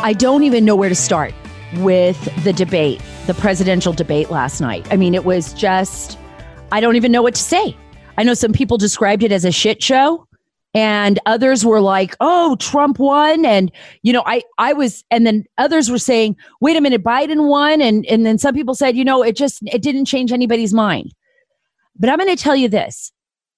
I don't even know where to start with the debate, the presidential debate last night. I mean, it was just, I don't even know what to say. I know some people described it as a shit show, and others were like, oh, Trump won. And, you know, I was, and then others were saying, wait a minute, Biden won. And then some people said, you know, it didn't change anybody's mind. But I'm going to tell you this.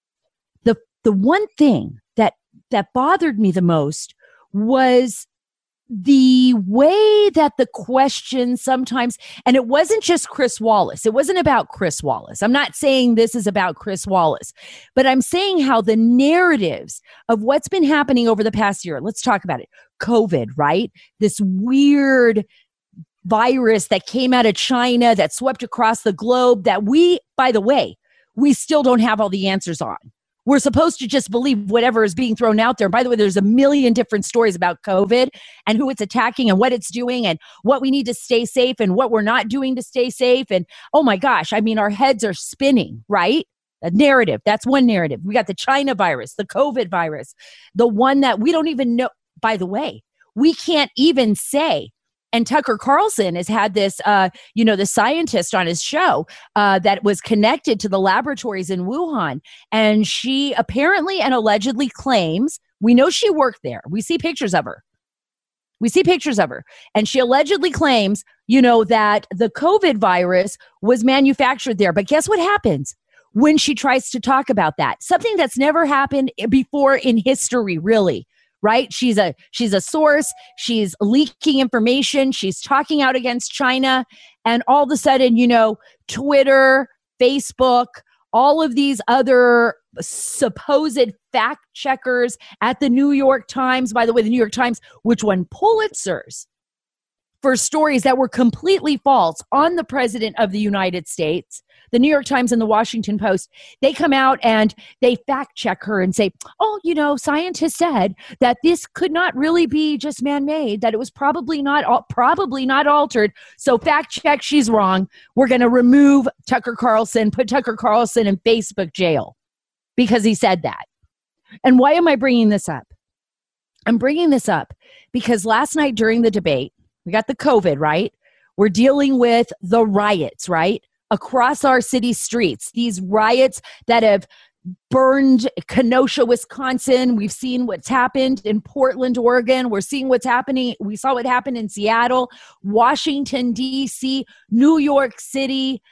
The one thing that bothered me the most was the way that the question sometimes, and it wasn't just Chris Wallace. It wasn't about Chris Wallace. I'm not saying this is about Chris Wallace, but I'm saying how the narratives of what's been happening over the past year, let's talk about it. COVID, right? This weird virus that came out of China that swept across the globe that we, by the way, we still don't have all the answers on. We're supposed to just believe whatever is being thrown out there. By the way, there's a million different stories about COVID and who it's attacking and what it's doing and what we need to stay safe and what we're not doing to stay safe. And oh my gosh, I mean, our heads are spinning, right? A narrative. That's one narrative. We got the China virus, the COVID virus, the one that we don't even know. By the way, we can't even say. And Tucker Carlson has had this, the scientist on his show that was connected to the laboratories in Wuhan. And she apparently and allegedly claims, we know she worked there. We see pictures of her. And she allegedly claims, that the COVID virus was manufactured there. But guess what happens when she tries to talk about that? Something that's never happened before in history, really. Right? She's a source. She's leaking information. She's talking out against China. And all of a sudden, Twitter, Facebook, all of these other supposed fact checkers at the New York Times, by the way, the New York Times, which won Pulitzers for stories that were completely false on the president of the United States, the New York Times and the Washington Post, they come out and they fact check her and say, scientists said that this could not really be just man-made, that it was probably not altered. So fact check, she's wrong. We're going to remove Tucker Carlson, put Tucker Carlson in Facebook jail because he said that. And why am I bringing this up? I'm bringing this up because last night during the debate, we got the COVID, right? We're dealing with the riots, right? Across our city streets, these riots that have burned Kenosha, Wisconsin. We've seen what's happened in Portland, Oregon. We're seeing what's happening. We saw what happened in Seattle, Washington, D.C., New York City,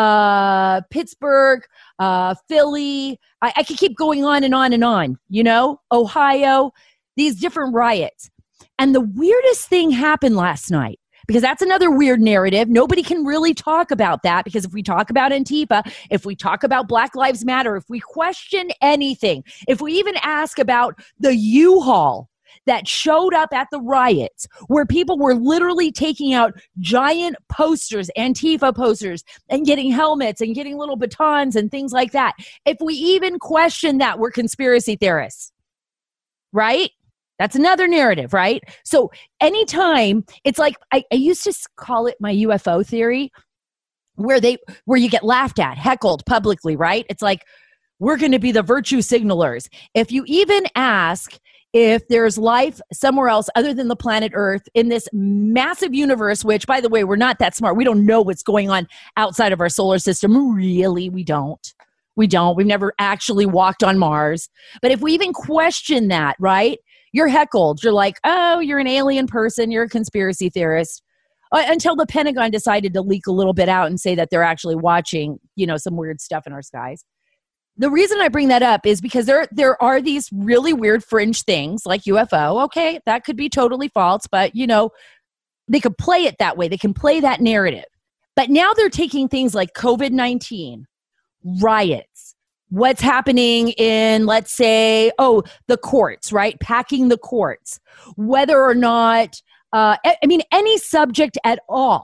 Pittsburgh, Philly. I could keep going on and on and on, Ohio, these different riots. And the weirdest thing happened last night, because that's another weird narrative. Nobody can really talk about that, because if we talk about Antifa, if we talk about Black Lives Matter, if we question anything, if we even ask about the U-Haul that showed up at the riots, where people were literally taking out giant posters, Antifa posters, and getting helmets and getting little batons and things like that. If we even question that, we're conspiracy theorists, right? That's another narrative, right? So anytime, it's like, I used to call it my UFO theory, where you get laughed at, heckled publicly, right? It's like, we're going to be the virtue signalers. If you even ask if there's life somewhere else other than the planet Earth in this massive universe, which, by the way, we're not that smart. We don't know what's going on outside of our solar system. Really, we don't. We've never actually walked on Mars. But if we even question that, right? You're heckled. You're like, oh, you're an alien person. You're a conspiracy theorist. Until the Pentagon decided to leak a little bit out and say that they're actually watching, some weird stuff in our skies. The reason I bring that up is because there are these really weird fringe things like UFO. Okay, that could be totally false, but, they could play it that way. They can play that narrative. But now they're taking things like COVID-19, riots, what's happening in, let's say, the courts, right? Packing the courts, whether or not, any subject at all,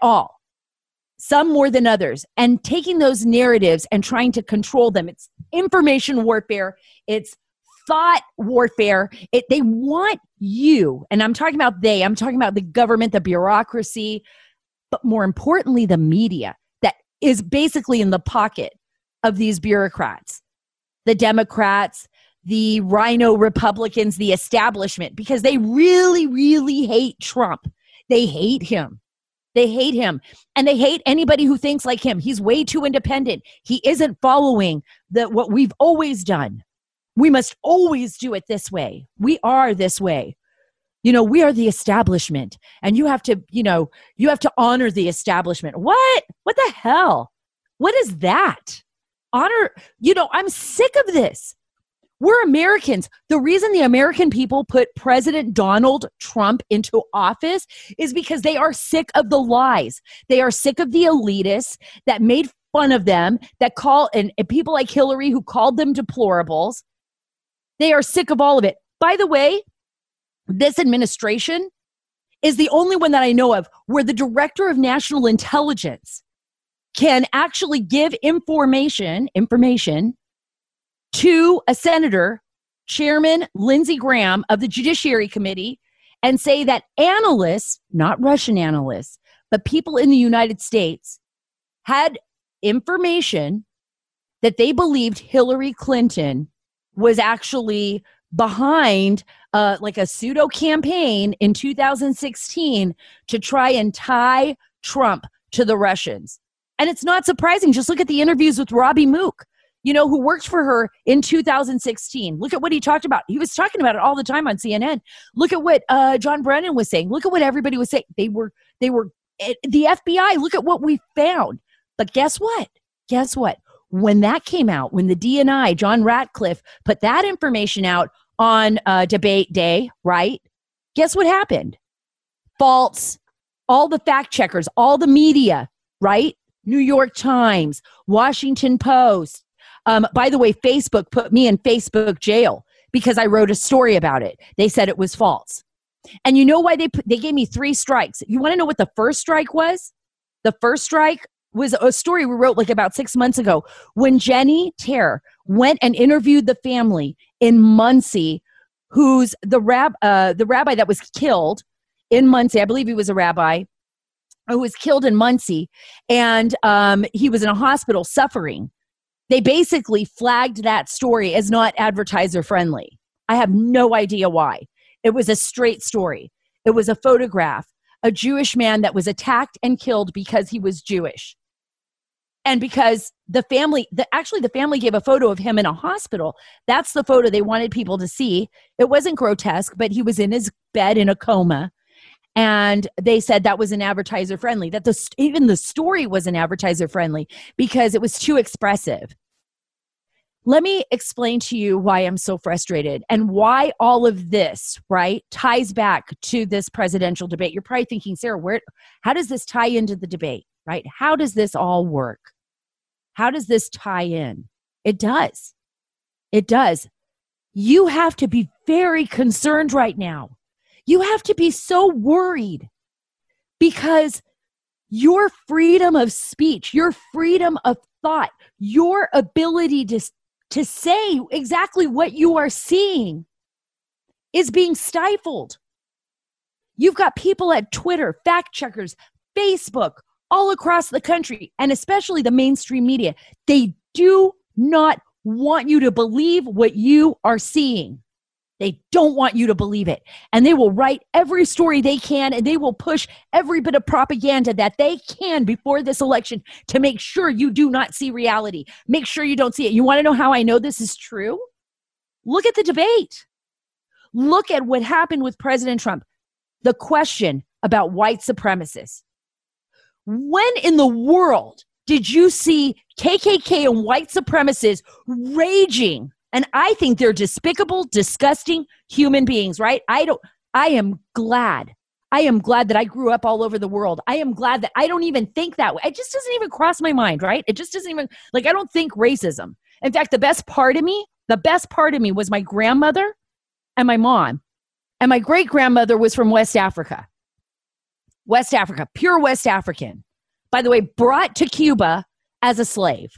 some more than others, and taking those narratives and trying to control them. It's information warfare. It's thought warfare. They want you, and I'm talking about the government, the bureaucracy, but more importantly, the media that is basically in the pocket of these bureaucrats, the Democrats, the rhino Republicans, the establishment, because they really, really hate Trump. They hate him. They hate him. And they hate anybody who thinks like him. He's way too independent. He isn't following what we've always done. We must always do it this way. We are this way. We are the establishment. And you have to, you have to honor the establishment. What? What the hell? What is that? Honor, I'm sick of this. We're Americans. The reason the American people put President Donald Trump into office is because they are sick of the lies. They are sick of the elitists that made fun of them, that and people like Hillary who called them deplorables. They are sick of all of it. By the way, this administration is the only one that I know of where the director of national intelligence can actually give information to a senator, Chairman Lindsey Graham of the Judiciary Committee, and say that analysts, not Russian analysts, but people in the United States had information that they believed Hillary Clinton was actually behind like a pseudo campaign in 2016 to try and tie Trump to the Russians. And it's not surprising. Just look at the interviews with Robbie Mook, who worked for her in 2016. Look at what he talked about. He was talking about it all the time on CNN. Look at what John Brennan was saying. Look at what everybody was saying. They were the FBI. Look at what we found. But guess what? When that came out, when the DNI, John Ratcliffe, put that information out on debate day, right? Guess what happened? False. All the fact checkers, all the media, right? New York Times, Washington Post. By the way, Facebook put me in Facebook jail because I wrote a story about it. They said it was false. And you know why they gave me 3 strikes? You want to know what the first strike was? The first strike was a story we wrote like about 6 months ago when Jenny Terre went and interviewed the family in Muncie, who's the rabbi that was killed in Muncie. I believe he was a rabbi who was killed in Muncie, and he was in a hospital suffering. They basically flagged that story as not advertiser friendly. I have no idea why. It was a straight story. It was a photograph, a Jewish man that was attacked and killed because he was Jewish. And because the family gave a photo of him in a hospital. That's the photo they wanted people to see. It wasn't grotesque, but he was in his bed in a coma. And they said that was an advertiser friendly, that even the story was an advertiser friendly because it was too expressive. Let me explain to you why I'm so frustrated and why all of this, right, ties back to this presidential debate. You're probably thinking, Sarah, how does this tie into the debate, right? How does this all work? How does this tie in? It does. It does. You have to be very concerned right now. You have to be so worried because your freedom of speech, your freedom of thought, your ability to say exactly what you are seeing is being stifled. You've got people at Twitter, fact checkers, Facebook, all across the country, and especially the mainstream media. They do not want you to believe what you are seeing. They don't want you to believe it. And they will write every story they can, and they will push every bit of propaganda that they can before this election to make sure you do not see reality. Make sure you don't see it. You want to know how I know this is true? Look at the debate. Look at what happened with President Trump. The question about white supremacists. When in the world did you see KKK and white supremacists raging? And I think they're despicable, disgusting human beings, right? I am glad that I grew up all over the world. I am glad that I don't even think that way. It just doesn't even cross my mind, right? It just doesn't even, I don't think racism. In fact, the best part of me was my grandmother and my mom. And my great-grandmother was from West Africa. West Africa, pure West African. By the way, brought to Cuba as a slave.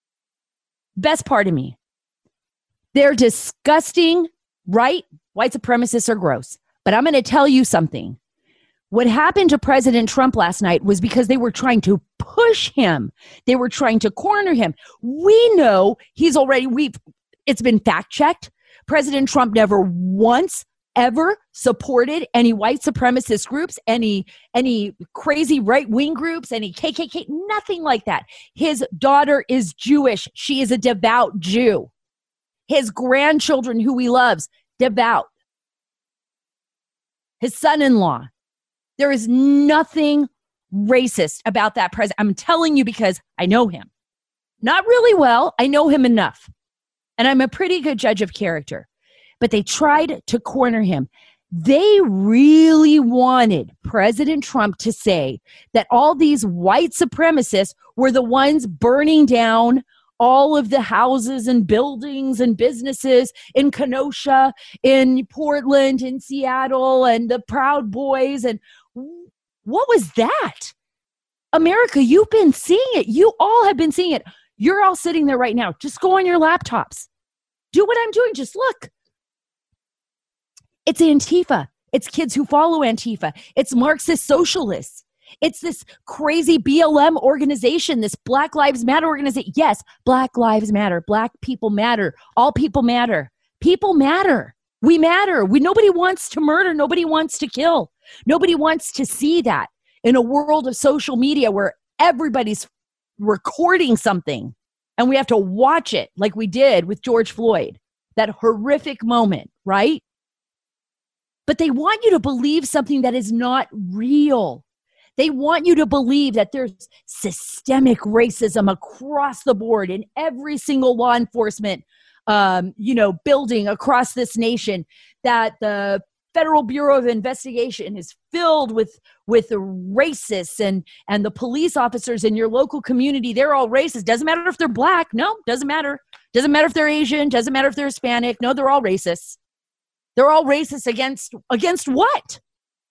Best part of me. They're disgusting, right? White supremacists are gross. But I'm going to tell you something. What happened to President Trump last night was because they were trying to push him. They were trying to corner him. We know it's been fact-checked. President Trump never once ever supported any white supremacist groups, any crazy right-wing groups, any KKK, nothing like that. His daughter is Jewish. She is a devout Jew. His grandchildren, who he loves, devout. His son-in-law. There is nothing racist about that president. I'm telling you because I know him. Not really well. I know him enough. And I'm a pretty good judge of character. But they tried to corner him. They really wanted President Trump to say that all these white supremacists were the ones burning down all of the houses and buildings and businesses in Kenosha, in Portland, in Seattle, and the Proud Boys. And what was that? America, you've been seeing it. You all have been seeing it. You're all sitting there right now. Just go on your laptops. Do what I'm doing. Just look. It's Antifa. It's kids who follow Antifa. It's Marxist socialists. It's this crazy BLM organization, this Black Lives Matter organization. Yes, Black Lives Matter. Black people matter. All people matter. People matter. We matter. Nobody wants to murder. Nobody wants to kill. Nobody wants to see that in a world of social media where everybody's recording something and we have to watch it like we did with George Floyd, that horrific moment, right? But they want you to believe something that is not real. They want you to believe that there's systemic racism across the board in every single law enforcement, building across this nation, that the Federal Bureau of Investigation is filled with racists and the police officers in your local community, they're all racist. Doesn't matter if they're black. No, doesn't matter. Doesn't matter if they're Asian. Doesn't matter if they're Hispanic. No, they're all racist. They're all racist against what?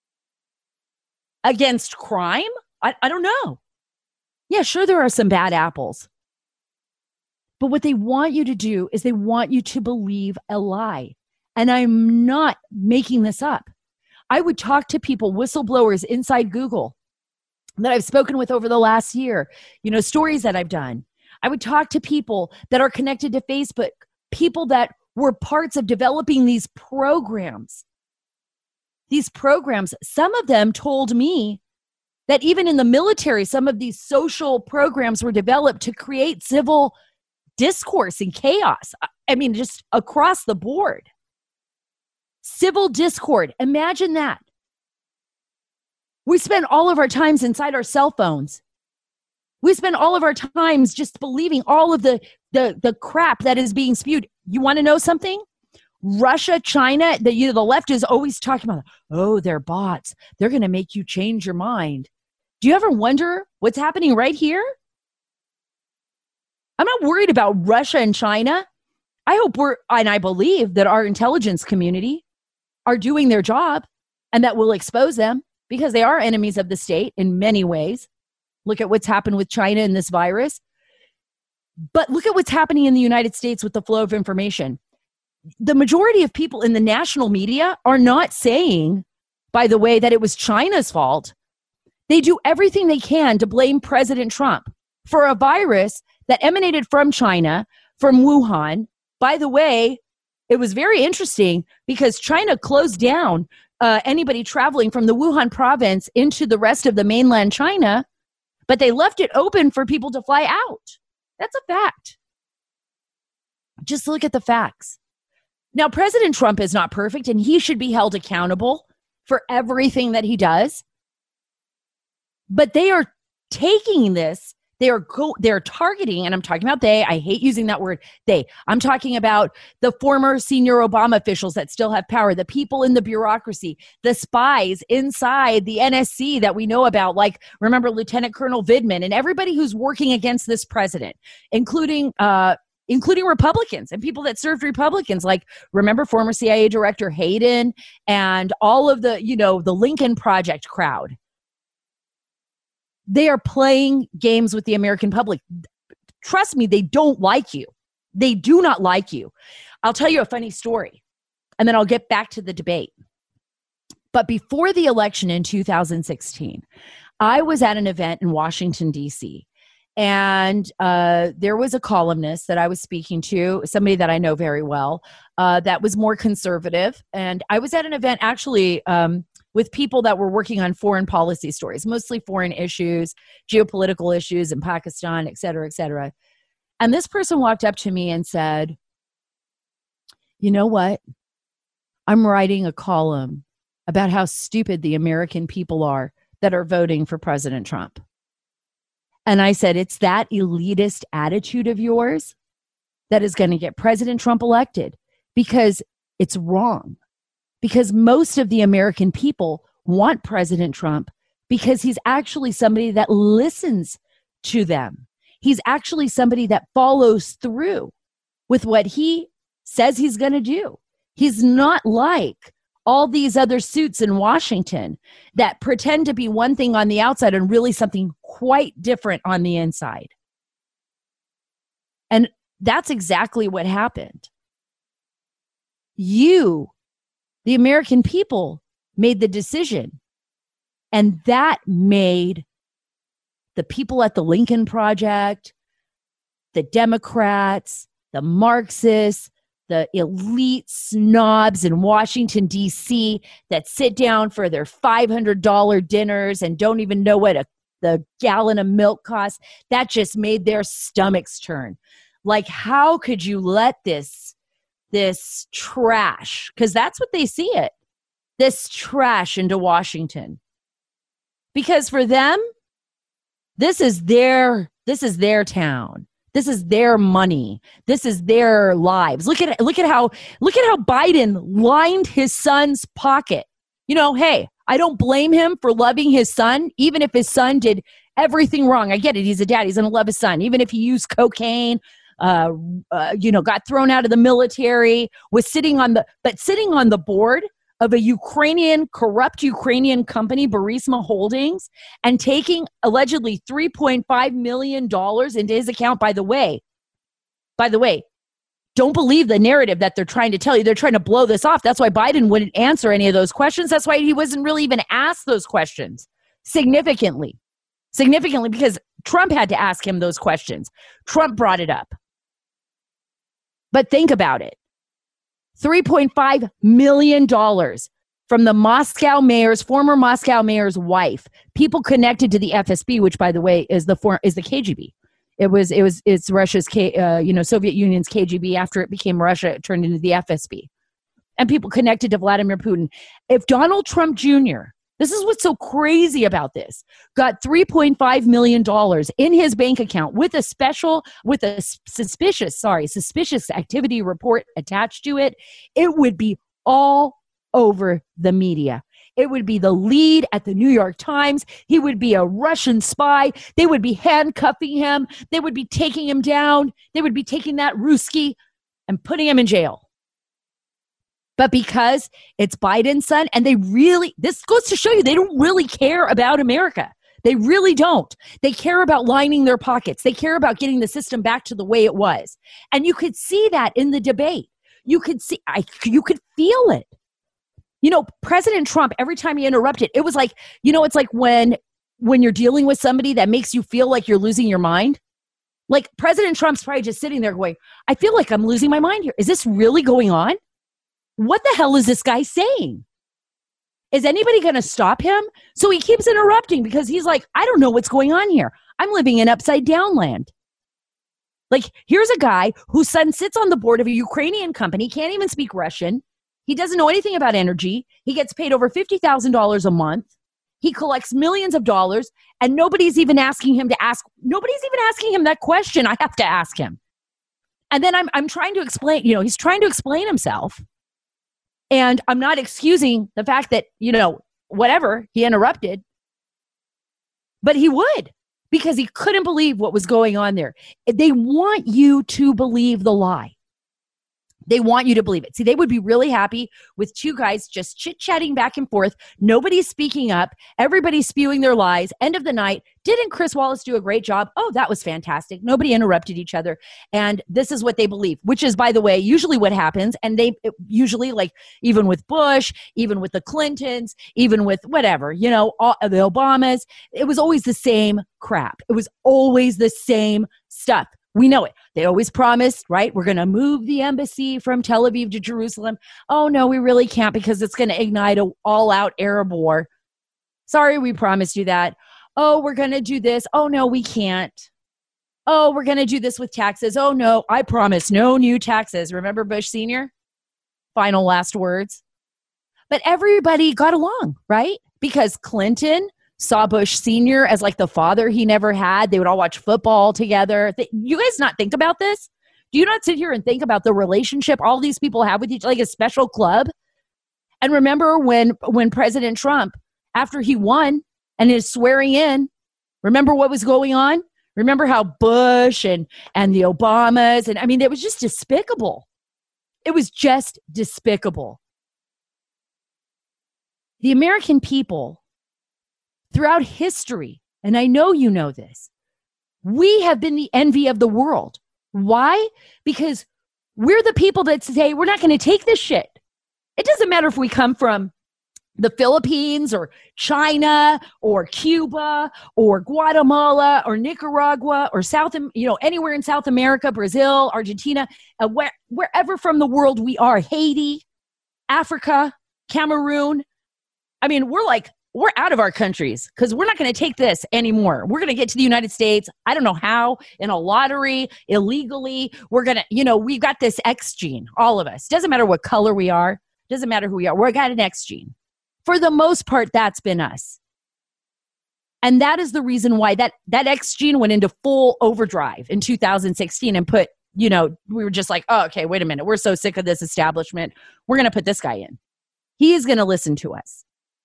Against crime? I don't know. Yeah, sure, there are some bad apples. But what they want you to do is they want you to believe a lie. And I'm not making this up. I would talk to people, whistleblowers inside Google that I've spoken with over the last year, stories that I've done. I would talk to people that are connected to Facebook, people that were parts of developing these programs. These programs, some of them told me that even in the military, some of these social programs were developed to create civil discourse and chaos. I mean, just across the board. Civil discord. Imagine that. We spend all of our times inside our cell phones. We spend all of our times just believing all of the crap that is being spewed. You want to know something? Russia, China, the left is always talking about, oh, they're bots. They're going to make you change your mind. Do you ever wonder what's happening right here? I'm not worried about Russia and China. I believe that our intelligence community are doing their job and that will expose them because they are enemies of the state in many ways. Look at what's happened with China and this virus. But look at what's happening in the United States with the flow of information. The majority of people in the national media are not saying, by the way, that it was China's fault. They do everything they can to blame President Trump for a virus that emanated from China, from Wuhan. By the way, it was very interesting because China closed down anybody traveling from the Wuhan province into the rest of the mainland China, but they left it open for people to fly out. That's a fact. Just look at the facts. Now, President Trump is not perfect, and he should be held accountable for everything that he does. But they are taking this, they're targeting, and I'm talking about they, I hate using that word, they. I'm talking about the former senior Obama officials that still have power, the people in the bureaucracy, the spies inside the NSC that we know about, like, remember, Lieutenant Colonel Vidman, and everybody who's working against this president, including Republicans and people that served Republicans, like, remember, former CIA Director Hayden and all of the, the Lincoln Project crowd. They are playing games with the American public. Trust me, they don't like you. They do not like you. I'll tell you a funny story, and then I'll get back to the debate. But before the election in 2016, I was at an event in Washington, D.C., And there was a columnist that I was speaking to, somebody that I know very well, that was more conservative. And I was at an event actually with people that were working on foreign policy stories, mostly foreign issues, geopolitical issues in Pakistan, et cetera, et cetera. And this person walked up to me and said, you know what? I'm writing a column about how stupid the American people are that are voting for President Trump. And I said, it's that elitist attitude of yours that is going to get President Trump elected, because it's wrong. Because most of the American people want President Trump because he's actually somebody that listens to them. He's actually somebody that follows through with what he says he's going to do. He's not like all these other suits in Washington that pretend to be one thing on the outside and really something quite different on the inside. And that's exactly what happened. You, the American people, made the decision. And that made the people at the Lincoln Project, the Democrats, the Marxists, the elite snobs in Washington, D.C. that sit down for their $500 dinners and don't even know what the gallon of milk costs. That just made their stomachs turn. Like, how could you let this trash, because that's what they see it, this trash into Washington? Because for them, this is their town. This is their money. This is their lives. Look at how Biden lined his son's pocket. You know, hey, I don't blame him for loving his son, even if his son did everything wrong. I get it. He's a dad. He's going to love his son, even if he used cocaine, got thrown out of the military, was sitting on the board of a corrupt Ukrainian company, Burisma Holdings, and taking allegedly $3.5 million into his account. By the way, don't believe the narrative that they're trying to tell you. They're trying to blow this off. That's why Biden wouldn't answer any of those questions. That's why he wasn't really even asked those questions significantly, because Trump had to ask him those questions. Trump brought it up. But think about it. $3.5 million from the former Moscow mayor's wife, people connected to the FSB, which, by the way, is the KGB. It's Russia's Soviet Union's KGB. After it became Russia, it turned into the FSB, and people connected to Vladimir Putin. If Donald Trump Jr., this is what's so crazy about this, got $3.5 million in his bank account with a suspicious activity report attached to it, it would be all over the media. It would be the lead at the New York Times. He would be a Russian spy. They would be handcuffing him. They would be taking him down. They would be taking that Ruski and putting him in jail. But because it's Biden's son, and this goes to show you, they don't really care about America. They really don't. They care about lining their pockets. They care about getting the system back to the way it was. And you could see that in the debate. You could feel it. President Trump, every time he interrupted, it was like, it's like when you're dealing with somebody that makes you feel like you're losing your mind. Like, President Trump's probably just sitting there going, I feel like I'm losing my mind here. Is this really going on? What the hell is this guy saying? Is anybody going to stop him? So he keeps interrupting because he's like, I don't know what's going on here. I'm living in upside down land. Like, here's a guy whose son sits on the board of a Ukrainian company, can't even speak Russian. He doesn't know anything about energy. He gets paid over $50,000 a month. He collects millions of dollars, and nobody's even asking him that question. I have to ask him. And then I'm trying to explain, he's trying to explain himself. And I'm not excusing the fact that, whatever, he interrupted. But he would, because he couldn't believe what was going on there. They want you to believe the lie. They want you to believe it. See, they would be really happy with two guys just chit-chatting back and forth. Nobody's speaking up. Everybody's spewing their lies. End of the night. Didn't Chris Wallace do a great job? Oh, that was fantastic. Nobody interrupted each other. And this is what they believe, which is, by the way, usually what happens. And they usually, like, even with Bush, even with the Clintons, even with whatever, all the Obamas, it was always the same crap. It was always the same stuff. We know it. They always promised, right? We're going to move the embassy from Tel Aviv to Jerusalem. Oh, no, we really can't because it's going to ignite an all-out Arab war. Sorry, we promised you that. Oh, we're going to do this. Oh, no, we can't. Oh, we're going to do this with taxes. Oh, no, I promise no new taxes. Remember Bush Sr.? Final last words. But everybody got along, right? Because Clinton saw Bush Sr. as like the father he never had. They would all watch football together. You guys not think about this? Do you not sit here and think about the relationship all these people have with each other, like a special club? And remember when President Trump, after he won and is swearing in, remember what was going on? Remember how Bush and the Obamas, and I mean, it was just despicable. It was just despicable. The American people, throughout history, and I know you know this, we have been the envy of the world. Why? Because we're the people that say, we're not going to take this shit. It doesn't matter if we come from the Philippines or China or Cuba or Guatemala or Nicaragua or anywhere in South America, Brazil, Argentina, wherever from the world we are, Haiti, Africa, Cameroon. I mean, we're out of our countries because we're not going to take this anymore. We're going to get to the United States. I don't know how, in a lottery, illegally. We're going to, we've got this X gene, all of us. Doesn't matter what color we are. Doesn't matter who we are. We've got an X gene. For the most part, that's been us. And that is the reason why that X gene went into full overdrive in 2016 and put, we were just like, oh, okay, wait a minute. We're so sick of this establishment. We're going to put this guy in. He is going to listen to us.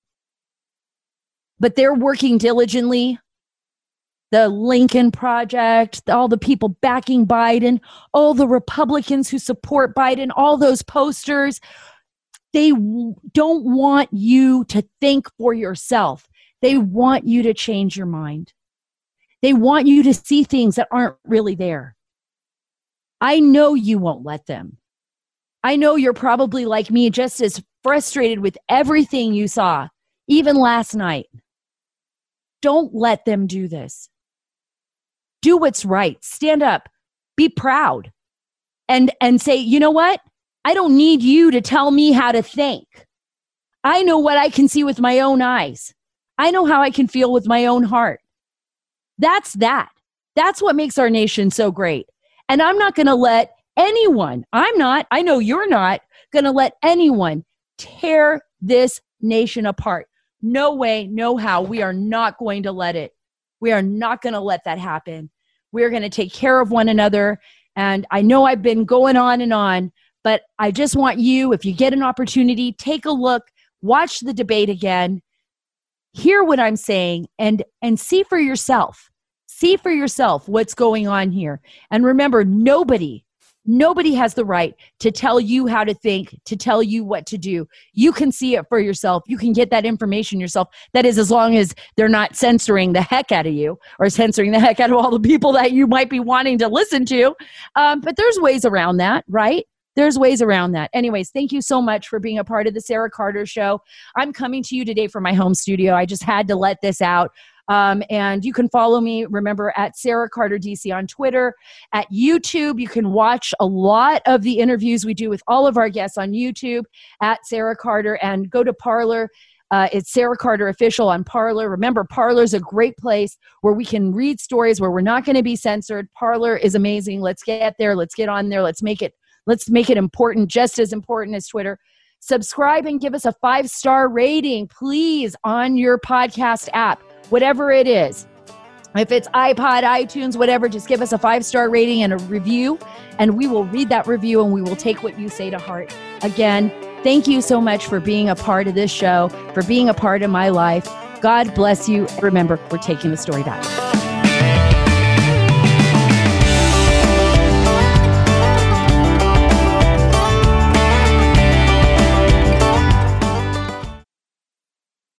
But they're working diligently. The Lincoln Project, all the people backing Biden, all the Republicans who support Biden, all those posters, they don't want you to think for yourself. They want you to change your mind. They want you to see things that aren't really there. I know you won't let them. I know you're probably like me, just as frustrated with everything you saw, even last night. Don't let them do this. Do what's right. Stand up. Be proud. And say, you know what? I don't need you to tell me how to think. I know what I can see with my own eyes. I know how I can feel with my own heart. That's that. That's what makes our nation so great. And I'm not going to let anyone, I know you're not going to let anyone tear this nation apart. No way, no how. We are not going to let it. We are not going to let that happen. We're going to take care of one another. And I know I've been going on and on, but I just want you, if you get an opportunity, take a look, watch the debate again, hear what I'm saying, and see for yourself. See for yourself what's going on here. And remember, nobody has the right to tell you how to think, to tell you what to do. You can see it for yourself. You can get that information yourself. That is, as long as they're not censoring the heck out of you or censoring the heck out of all the people that you might be wanting to listen to. But there's ways around that, right? There's ways around that. Anyways, thank you so much for being a part of the Sarah Carter Show. I'm coming to you today from my home studio. I just had to let this out. And you can follow me, remember, at Sarah Carter DC on Twitter. At YouTube, you can watch a lot of the interviews we do with all of our guests on YouTube at Sarah Carter, and go to Parler. It's Sarah Carter Official on Parler. Remember, Parler is a great place where we can read stories where we're not going to be censored. Parler is amazing. Let's get there. Let's get on there. Let's make it important, just as important as Twitter. Subscribe and give us a 5-star rating, please, on your podcast app. Whatever it is, if it's iPod, iTunes, whatever, just give us a 5-star rating and a review, and we will read that review and we will take what you say to heart. Again, thank you so much for being a part of this show, for being a part of my life. God bless you. Remember, we're taking the story back.